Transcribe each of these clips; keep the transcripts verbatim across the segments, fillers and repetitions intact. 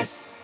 S.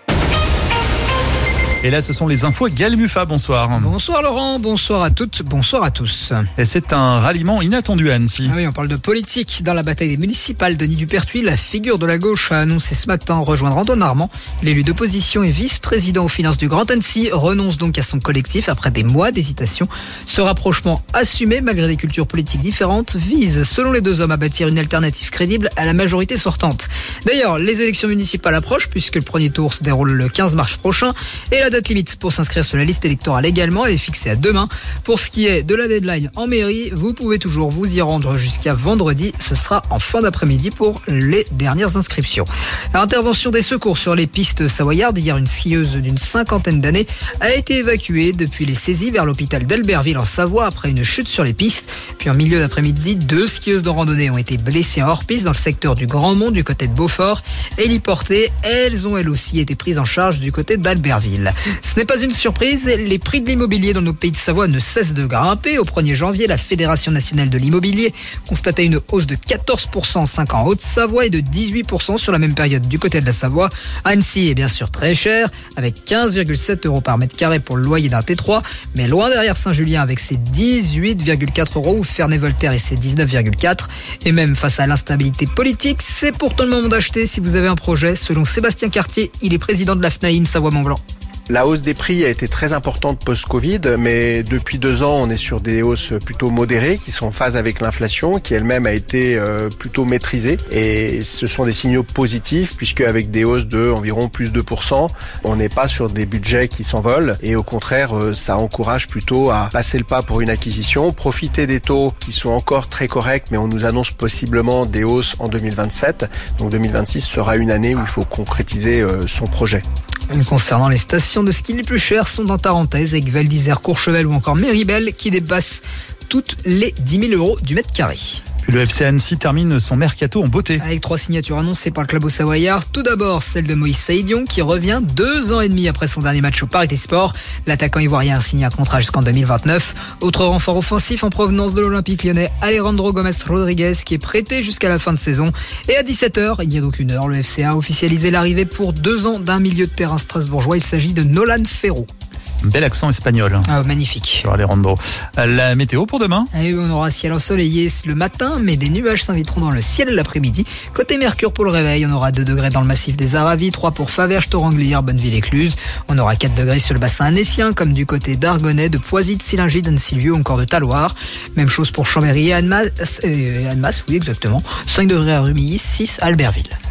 Et là, ce sont les infos. Gaël Muffat, bonsoir. Bonsoir Laurent, bonsoir à toutes, bonsoir à tous. Et c'est un ralliement inattendu à Annecy. Ah oui, on parle de politique. Dans la bataille des municipales, Denis Dupertuis, la figure de la gauche, a annoncé ce matin rejoindre Antoine Armand. L'élu d'opposition et vice-président aux finances du Grand Annecy renonce donc à son collectif après des mois d'hésitation. Ce rapprochement assumé, malgré des cultures politiques différentes, vise, selon les deux hommes, à bâtir une alternative crédible à la majorité sortante. D'ailleurs, les élections municipales approchent puisque le premier tour se déroule le quinze mars prochain et la date limite pour s'inscrire sur la liste électorale également, elle est fixée à demain. Pour ce qui est de la deadline en mairie, vous pouvez toujours vous y rendre jusqu'à vendredi. Ce sera en fin d'après-midi pour les dernières inscriptions. L'intervention des secours sur les pistes savoyardes, hier une skieuse d'une cinquantaine d'années a été évacuée depuis les saisies vers l'hôpital d'Albertville en Savoie après une chute sur les pistes. Puis en milieu d'après-midi, deux skieuses de randonnée ont été blessées en hors-piste dans le secteur du Grand Mont du côté de Beaufort. Héliportées, elles ont elles aussi été prises en charge du côté d'Albertville. Ce n'est pas une surprise, les prix de l'immobilier dans nos pays de Savoie ne cessent de grimper. Au premier janvier, la Fédération nationale de l'immobilier constatait une hausse de quatorze pour cent en cinq ans en Haute-Savoie et de dix-huit pour cent sur la même période du côté de la Savoie. Annecy est bien sûr très cher, avec quinze virgule sept euros par mètre carré pour le loyer d'un T trois, mais loin derrière Saint-Julien avec ses dix-huit virgule quatre euros ou Ferney-Voltaire et ses dix-neuf virgule quatre. Et même face à l'instabilité politique, c'est pourtant le moment d'acheter si vous avez un projet. Selon Sébastien Cartier, il est président de la F N A I M Savoie-Mont-Blanc. La hausse des prix a été très importante post-Covid, mais depuis deux ans, on est sur des hausses plutôt modérées qui sont en phase avec l'inflation, qui elle-même a été euh, plutôt maîtrisée. Et ce sont des signaux positifs, puisque avec des hausses de environ plus de deux pour cent, on n'est pas sur des budgets qui s'envolent. Et au contraire, euh, ça encourage plutôt à passer le pas pour une acquisition, profiter des taux qui sont encore très corrects, mais on nous annonce possiblement des hausses en deux mille vingt-sept. Donc deux mille vingt-six sera une année où il faut concrétiser euh, son projet. Concernant les stations de ski les plus chères sont dans Tarentaise avec Val d'Isère, Courchevel ou encore Méribel qui dépassent toutes les dix mille euros du mètre carré. Puis le F C Annecy termine son mercato en beauté. Avec trois signatures annoncées par le club au Savoyard. Tout d'abord, celle de Moïse Saïdion qui revient deux ans et demi après son dernier match au Parc des Sports. L'attaquant ivoirien a signé un contrat jusqu'en deux mille vingt-neuf. Autre renfort offensif en provenance de l'Olympique lyonnais, Alejandro Gomes Rodriguez qui est prêté jusqu'à la fin de saison. Et à dix-sept heures, il y a donc une heure, le F C A a officialisé l'arrivée pour deux ans d'un milieu de terrain strasbourgeois. Il s'agit de Nolan Ferro. Bel accent espagnol. Ah, magnifique. Sur Alejandro. La météo pour demain ? Et on aura ciel ensoleillé le matin, mais des nuages s'inviteront dans le ciel l'après-midi. Côté Mercure pour le réveil, on aura deux degrés dans le massif des Aravis, trois pour Faverges, Toranglière, Bonneville-Écluse. On aura quatre degrés sur le bassin annécien, comme du côté d'Argonnet, de Poisy, de Sillingy, d'Anne-Sylvieux, encore de Talloires. Même chose pour Chambéry et Annemasse, euh, Annemasse, oui exactement. cinq degrés à Rumilly, six à Albertville.